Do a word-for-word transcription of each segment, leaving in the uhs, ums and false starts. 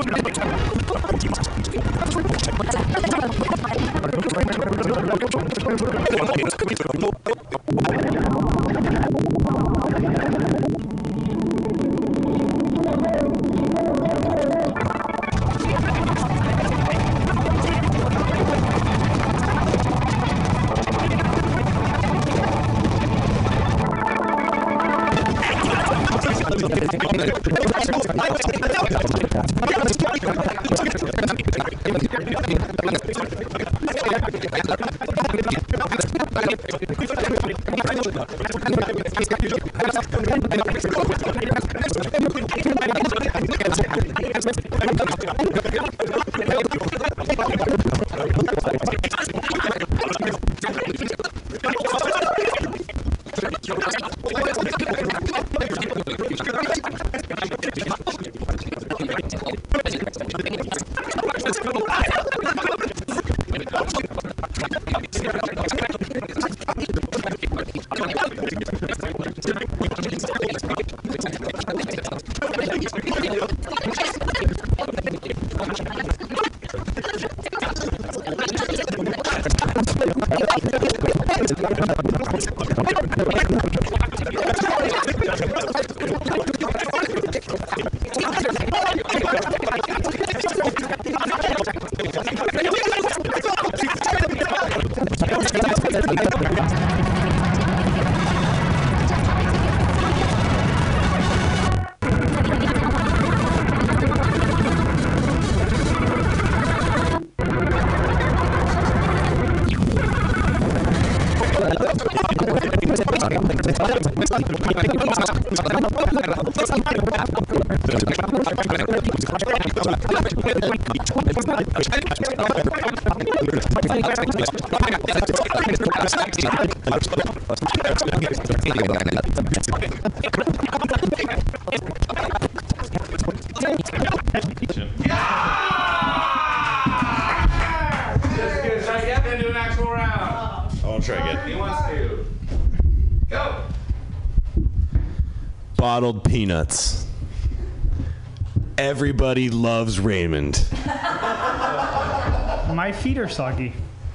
Bottled peanuts. Everybody loves Raymond. My feet are soggy.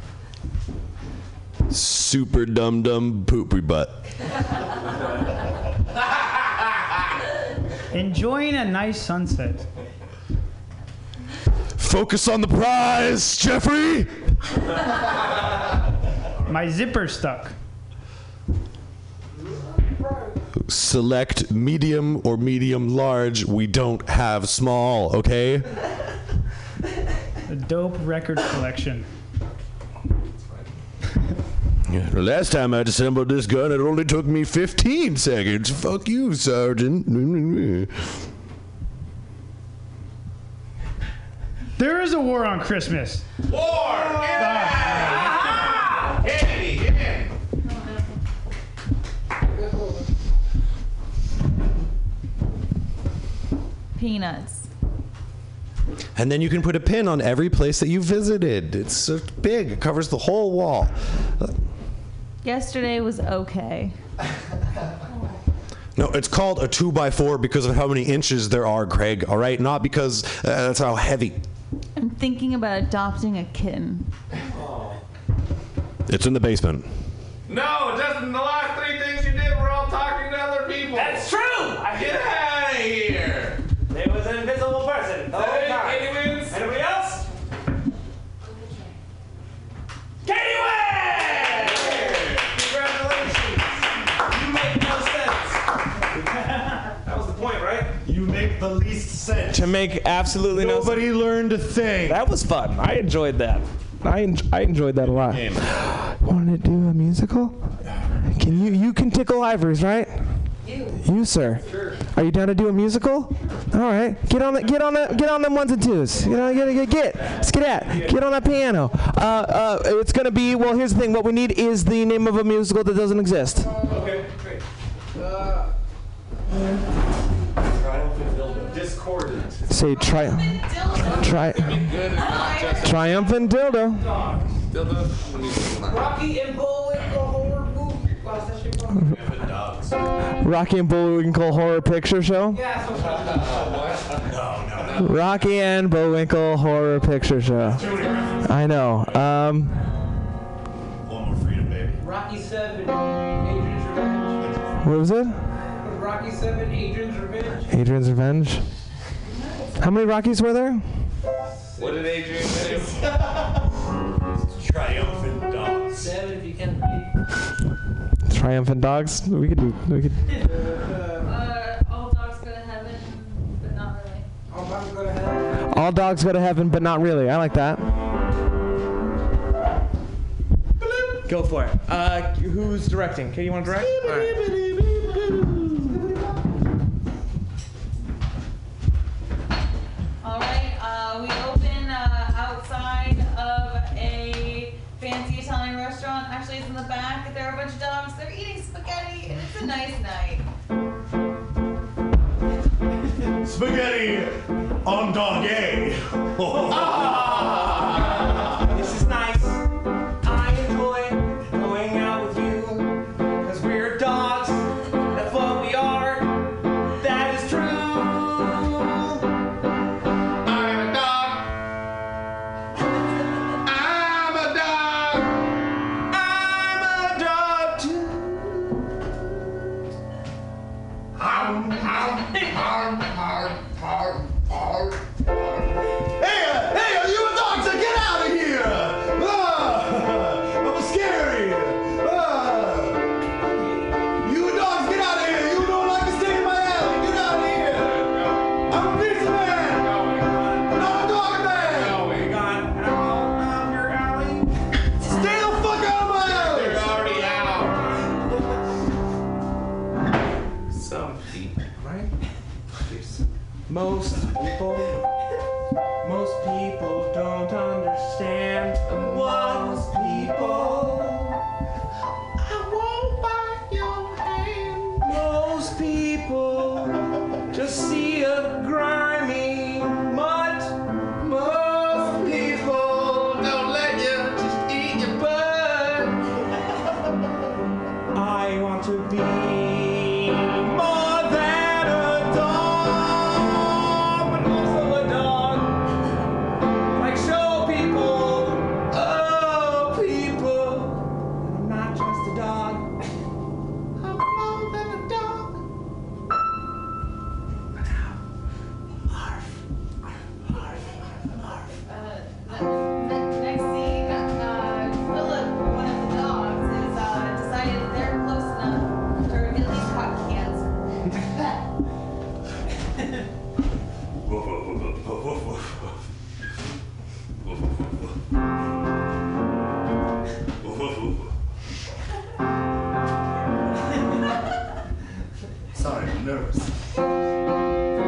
Super dum dum poopy butt. Enjoying a nice sunset. Focus on the prize, Jeffrey! My zipper stuck. Select medium or medium large. We don't have small, okay? A dope record collection. Yeah, the last time I assembled this gun, it only took me fifteen seconds. Fuck you, Sergeant. There is a war on Christmas. War! Yeah! Hey, yeah! Peanuts. And then you can put a pin on every place that you visited. It's so big. It covers the whole wall. Yesterday was okay. No, it's called a two by four because of how many inches there are, Craig. All right, not because uh, that's how heavy. I'm thinking about adopting a kitten. It's in the basement. No, just in the last three things you did were all talking to other people. That's true! I Get out of here! There was an invisible person the whole Hey, time. Katie wins. Anybody else? Katie wins! Congratulations! You make no sense. That was the point, right? You make the least sense. To make absolutely no sense. Nobody learned a thing. That was fun. I enjoyed that. I, en- I enjoyed that a lot. Want to do a musical? Can you you can tickle ivories, right? You. You, sir. Sure. Are you down to do a musical? All right. Get on the get on the get on them ones and twos. You know, get get get. Let's get at. Get on that piano. Uh, uh, it's gonna be. Well, here's the thing. What we need is the name of a musical that doesn't exist. Okay, great. Uh, Discordant. Say tri. Tri. Triumphant dildo. Rocky and Bullwinkle horror movie. What's that shit called? Rocky and Bullwinkle Horror Picture Show. Yeah. So, uh, what? No, no. Rocky and Bullwinkle Horror Picture Show. I know. Um, One more freedom, baby. Rocky seven, Adrian's Revenge. what was it? Rocky seven, Adrian's Revenge. Adrian's Revenge. How many Rockies were there? What did Adrian say? Triumphant dogs. Seven if you can read. Triumphant Dogs. We could do. We could. Uh, all dogs go to heaven, but not really. All dogs go to hell. All dogs go to heaven, but not really. I like that. Go for it. Uh, who's directing? Okay, you want to direct? All right. All right, uh, we open uh, outside of a fancy Italian restaurant. Actually, it's in the back. There are a bunch of dogs. They're eating spaghetti, and it's a nice night. Spaghetti on dog A. This is nice. I enjoy going out with you because we're dogs. That's what we are. That is true. I'm a dog. I'm a dog. I'm a dog too. Arm, arm, arm, arm, arm, arm. Hey, uh, hey, are you a dog? So get out of here! Ah, I'm scary. Ah. You dogs, get out of here! You don't like to stay in my alley. Get out of here! I'm a pizza man. Not a dog man. Oh my God! Out of your alley. Stay the fuck out of my alley! They're already out. Some people, right? Most people, most people don't understand. Most people, I won't bite your hand. Most people just see a grimy mutt. Most people don't let you just eat your butt. I want to be more than a dog, but also a dog. Like show people, oh people, that I'm not just a dog. I'm more than a dog. Uh, the, the next scene, uh, Philip, one of the dogs, has uh, decided that they're close enough to at least caught cancer. Woof, woof, woof, woof, woof, woof, woof. Woof, woof, woof, woof. Woof, woof, woof, woof. Sorry, I'm nervous.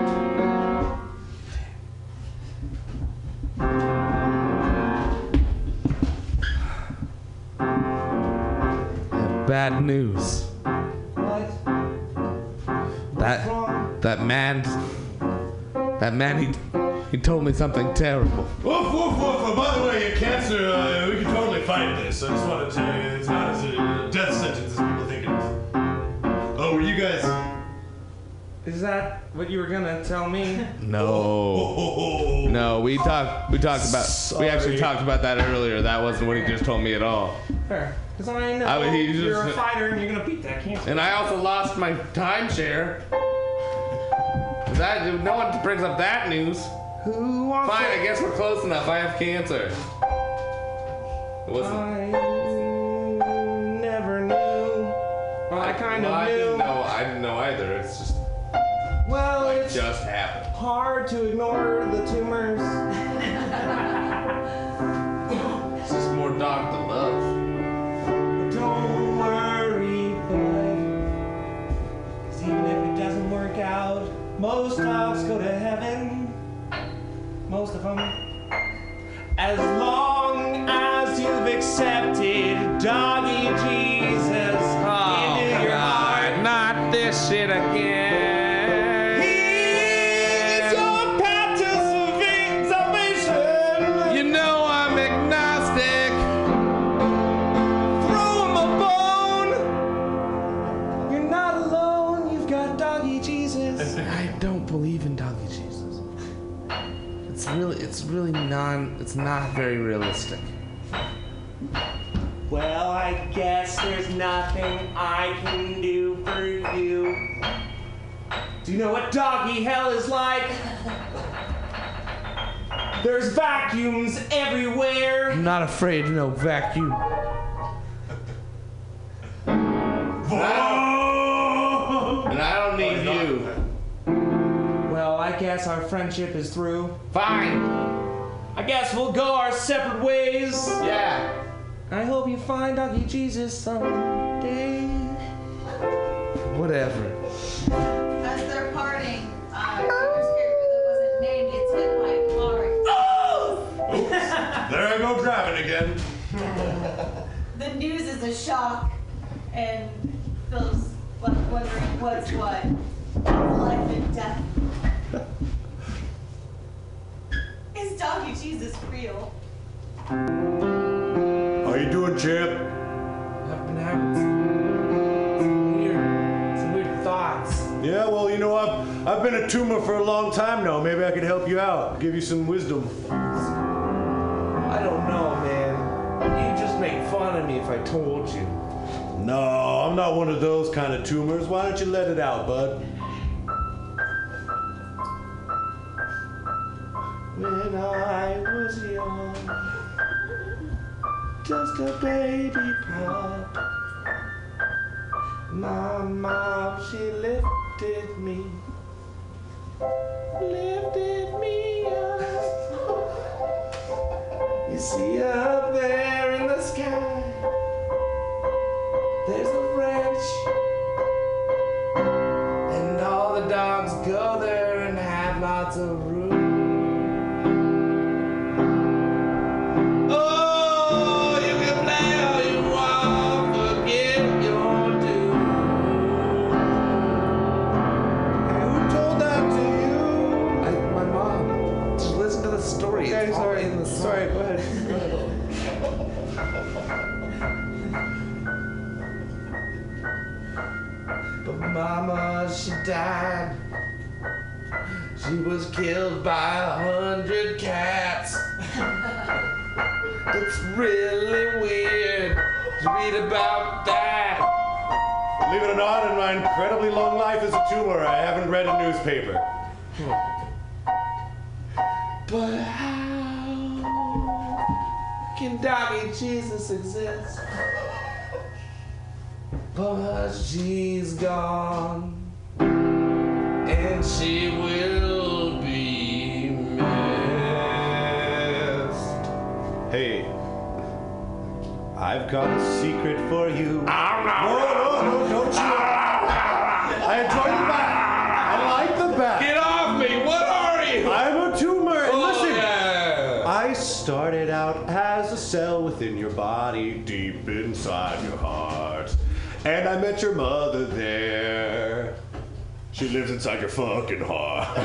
Bad news. What? That Wrong? that man, that man, he he told me something terrible. Woof, woof, woof. By the way, cancer, uh, we can totally fight this. I just wanted to tell you it's not as a death sentence as people think it is. Oh, were you guys? Is that what you were gonna tell me? No, Oh, no, we talked we talked about we actually Sorry. talked about that earlier. That wasn't what he just told me at all. Fair. Because I know I mean, he you're a just- fighter and you're gonna beat that cancer. And I also lost my timeshare. That no one brings up that news. Who wants Fine, to- I guess we're close enough. I have cancer. It wasn't. I never knew. Well, I kind of well, I knew. didn't know. I didn't know either. It's just Well, like it's just happened. hard to ignore the tumors. It's just more dog to love. Don't worry, bud. 'Cause even if it doesn't work out, most dogs go to heaven. Most of them. As long as you've accepted doggy Jesus into your heart. not this shit again. He's your path to salva- salvation. You know I'm agnostic. Throw him a bone. You're not alone. You've got doggy Jesus. I don't believe in doggy Jesus. really, it's really non, it's not very realistic. Well, I guess there's nothing I can do for you. Do you know what doggy hell is like? There's vacuums everywhere. I'm not afraid of no vacuum. And I don't need you. Well, I guess our friendship is through. Fine. I guess we'll go our separate ways. Yeah. I hope you find Doggy Jesus someday. Whatever. As they're parting, uh, Peter's character that wasn't named gets hit by a car. There I go driving again. The news is a shock, and Phil's left wondering what's what. Life and death. Is Doggy Jesus real? How you doing, champ? I've been having some, some weird, some weird thoughts. Yeah, well, you know, I've, I've been a tumor for a long time now. Maybe I could help you out, give you some wisdom. I don't know, man. You'd just make fun of me if I told you. No, I'm not one of those kind of tumors. Why don't you let it out, bud? When I was young, just a baby pup, my mom, she lifted me, lifted me up. You see up there in the sky, there's a ranch, and all the dogs go there and have lots of room. Oh, you can play all you want, forget your due. Who told that to you? I, my mom. Just listen to the story. Okay, it's all sorry. in the song. Sorry, go ahead. But mama, she died. She was killed by a hundred cats. It's really weird to read about that. Believe it or not, in my incredibly long life as a tumor, I haven't read a newspaper. But how can Doggy Jesus exist? But she's gone, and she will be missed. Hey, I've got a secret for you. Oh, no, No, no, no, don't you. I enjoy the bat. I like the bat. Get off me! What are you? I'm a tumor. And Oh, listen, yeah. I started out as a cell within your body, deep inside your heart. And I met your mother there. She lives inside your fucking heart.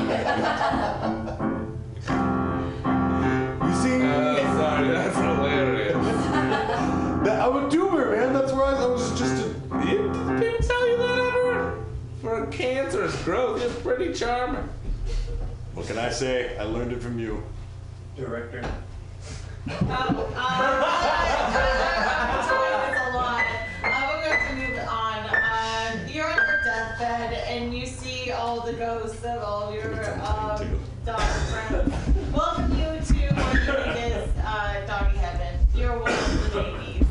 You see? Oh, sorry, that's hilarious. That- I'm a tumor, man. That's where I, I was just a... Did people tell you that ever? For a cancerous growth, it's pretty charming. What can I say? I learned it from you. Director. Oh, um, I, I'm enjoying this a lot. Uh, we're going to move on. Uh, you're on your deathbed, and you see all the ghosts of all of your um, dog friends. Welcome you to what you think is uh, doggy heaven. You're one of the babies.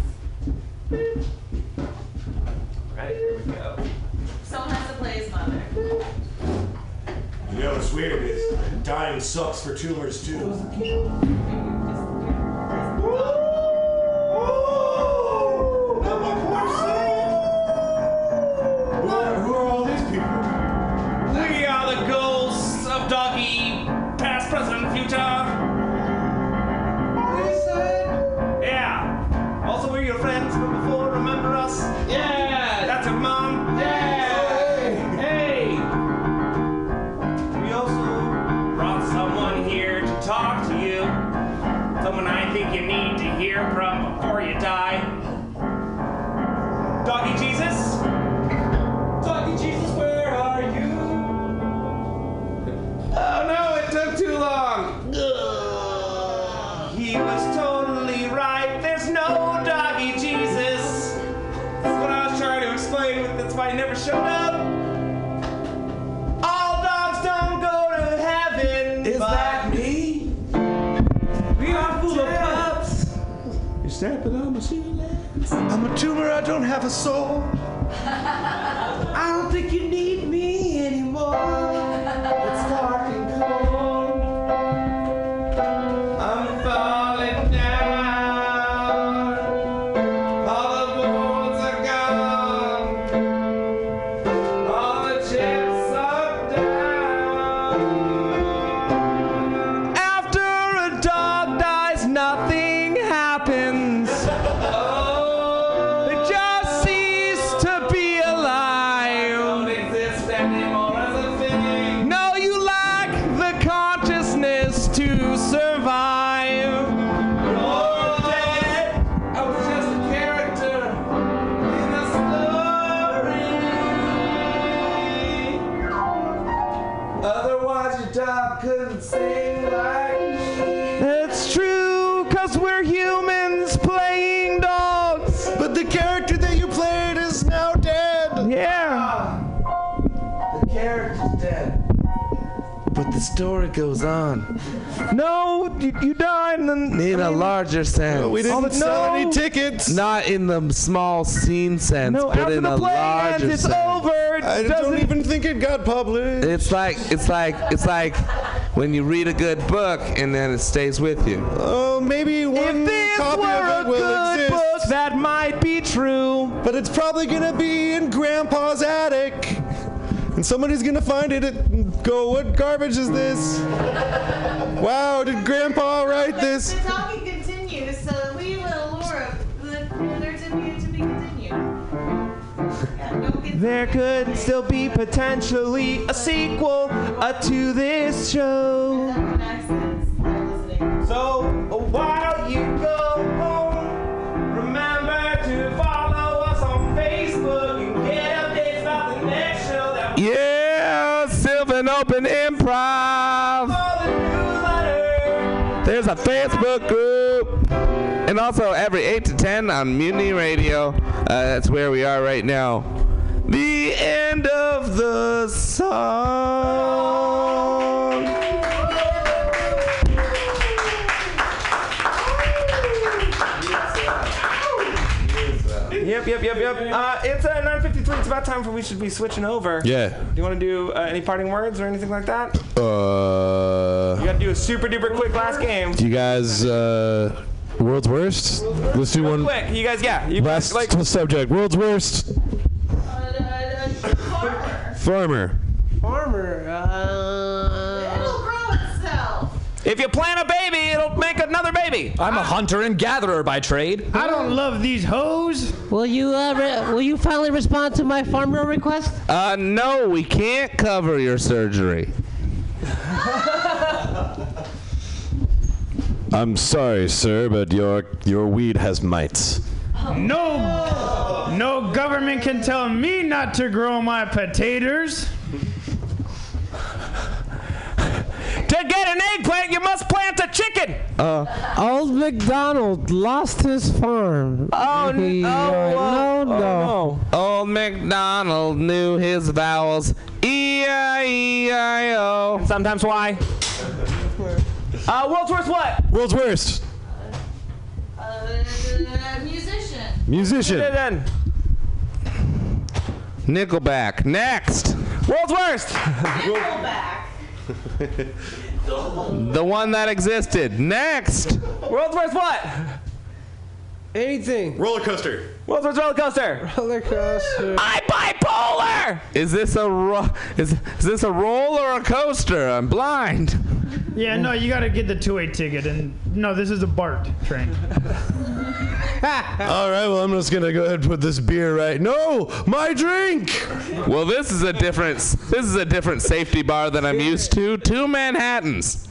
Right, here we go. Someone has to play his mother. You know what's weird is dying sucks for tumors too. Who are, who are all these people? We are the ghosts of Doggy, past, present, and future. Yeah. Also, we're your friends from before. Remember us? Yeah. That's your mom. Yeah. Hey. We also brought someone here to talk to you. Someone I think you need to hear from before you die. Doggy Jesus. Doggy Jesus, where are you? Oh no, it took too long. Ugh. he was totally right. There's no doggy Jesus. That's what I was trying to explain. That's why he never showed up. All dogs don't go to heaven. Is that me? We are full of pups. You're stepping on my shoelace. I'm a tumor, I don't have a soul. I don't think you need me anymore. It's dark and cold. I'm falling down. All the boards are gone. All the chips are down. After a dog dies, nothing happens. They just cease to be alive. Don't exist anymore as a thing. No, you lack the consciousness to survive. You're dead. I was just a character in a story. Otherwise, your dog couldn't sing like me. It's true, cause we're humans playing dogs. But the character that you played is now dead. Yeah. The character's dead. But the story goes on. No, you, you died and then. In a larger sense. We didn't Oh, but sell no. any tickets. Not in the small scene sense, No, but after in the a play larger ends, it's sense. over. It I doesn't don't even think it got published. It's like it's like it's like when you read a good book and then it stays with you. Oh, maybe one If this copy were of a it will good exist. book, that might be true. But it's probably gonna be in Grandpa's attic. And somebody's gonna find it and go, what garbage is this? Wow, did Grandpa write this? The talking continues, so we will Laura. The there to be to be continued. Yeah, don't get There could still be potentially a sequel uh, to this show. accents. I'm listening. So while you go home, remember to follow us on Facebook and get updates about the next show that we Yeah, Sylvan Open Improv. The newsletter. There's a Facebook group. And also every eight to ten on Mutiny Radio. Uh, that's where we are right now. The end of the song. Yep, yep, yep, yep. Uh, it's uh, nine fifty-three. It's about time for we should be switching over. Yeah. Do you want to do uh, any parting words or anything like that? Uh, You got to do a super duper quick last game. you guys, uh, world's worst? Let's do one. Quick, you guys, yeah. You Last like subject. World's worst. Uh, uh, uh, farmer. Farmer. farmer. Uh... It'll grow itself. If you plant a baby, it'll make another baby. I'm a hunter and gatherer by trade. I don't love these hoes. Will you uh, re- will you finally respond to my farmer request? Uh, no, we can't cover your surgery. I'm sorry, sir, but your your weed has mites. No, no government can tell me not to grow my potatoes. To get an eggplant, you must plant a chicken. Old MacDonald lost his farm. Oh, He, no, uh, no, no. Old MacDonald knew his vowels. E I E I O. Sometimes why? Uh, world's worst what? World's worst. Uh, musician. Musician. Then. Nickelback. Next. World's worst. Nickelback. The one that existed. Next. World's worst what? Anything. Roller coaster. World's worst roller coaster. Roller coaster. I'm bipolar. Is this a ro- is is this a roll or a coaster? I'm blind. Yeah, no, you gotta get the two-way ticket, and no, this is a BART train. All right, well, I'm just gonna go ahead and put this beer right. No, my drink. Well, this is a different this is a different safety bar than I'm used to. Two Manhattans.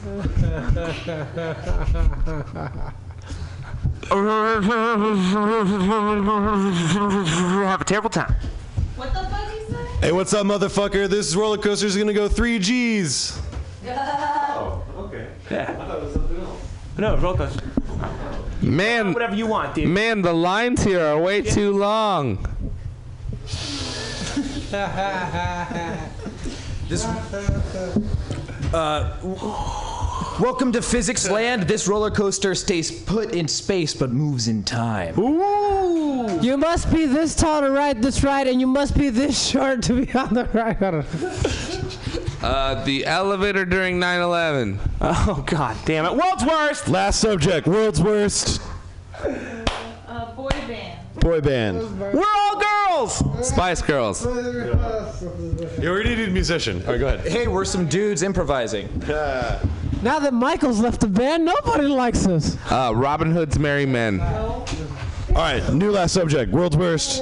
Have a terrible time. What the fuck you say? Hey, what's up, motherfucker? This roller coaster's gonna go three G's. Yeah. No, roller coaster. Man, Whatever you want, dude. man, the lines here are way too long. This, uh, welcome to Physics Land. This roller coaster stays put in space but moves in time. Ooh! You must be this tall to ride this ride, and you must be this short to be on the ride. Uh, the elevator during nine eleven. Oh, god damn it. World's worst! Last subject, world's worst Uh, boy band. boy band. We're all girls! Spice Girls. You already need a musician. All right, go ahead. Hey, we're some dudes improvising. Now that Michael's left the band, nobody likes us. Uh, Robin Hood's Merry Men. All right, new last subject, world's worst.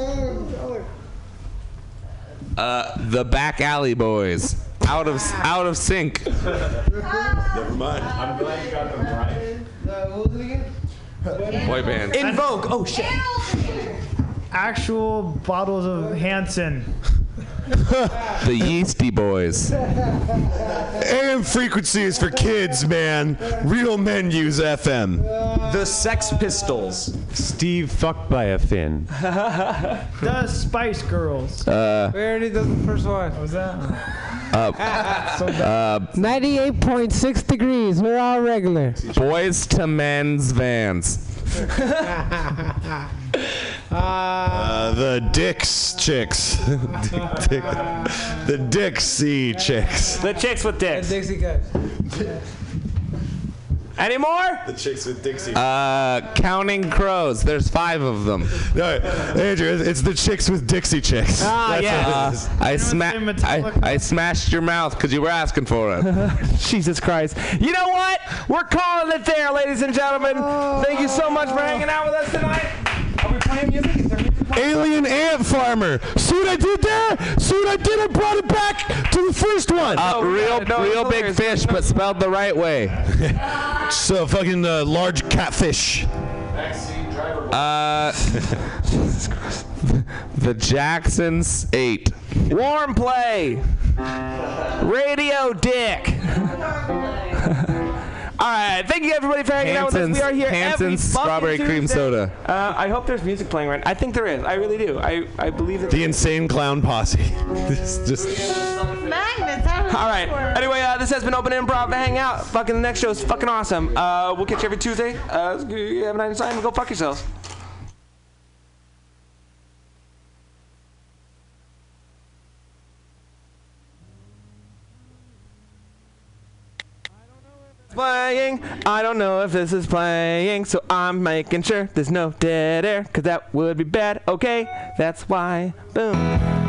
Uh, the Back Alley Boys. Out of out of sync. Never mind. I'm glad you got them right. What was it again? Boy band. In Vogue. Oh shit. Actual bottles of Hanson. The Yeasty Boys. A M frequency is for kids, man. Real men use F M. The Sex Pistols. Steve fucked by a fin. The Spice Girls. Uh, We already did the first one. What was that? uh, uh, ninety-eight point six degrees. We're all regular. Boys to Men's Vans. Uh, the Dix chicks. Dick, the Dixie chicks. The chicks with dicks. Dixie Cuts. Any more? The chicks with Dixie. Uh, Counting Crows. There's five of them. No, Andrew, it's it's the chicks with Dixie chicks. Ah, That's yeah. what it is. I, Anyone sma- say I, Metallica? I smashed your mouth because you were asking for it. Jesus Christ. You know what? We're calling it there, ladies and gentlemen. Thank you so much for hanging out with us tonight. Are we playing music? Is there music playing? Alien Ant Farmer. See what I did there? See what I did? I brought it back to the first one. Uh, Oh, we real, got it. No, real it's big hilarious. fish, but spelled the right way. So fucking uh, large catfish. Uh, the Jacksons eight. Warm play. Radio Dick. All right, thank you everybody for hanging out with us. Hanson's, We are here every Hanson's fucking strawberry cream Tuesday. soda. Uh, I hope there's music playing right. I think there is. I really do. I, I believe that. The Insane Clown Posse. This just. Magnets. How does All this right. work? Anyway, uh, this has been Open Improv. Hang out. Fucking the next show is fucking awesome. Uh, we'll catch you every Tuesday. Uh, have a nice time and go fuck yourselves. Playing. I don't know if this is playing, so I'm making sure there's no dead air, cause that would be bad. Okay, that's why. Boom.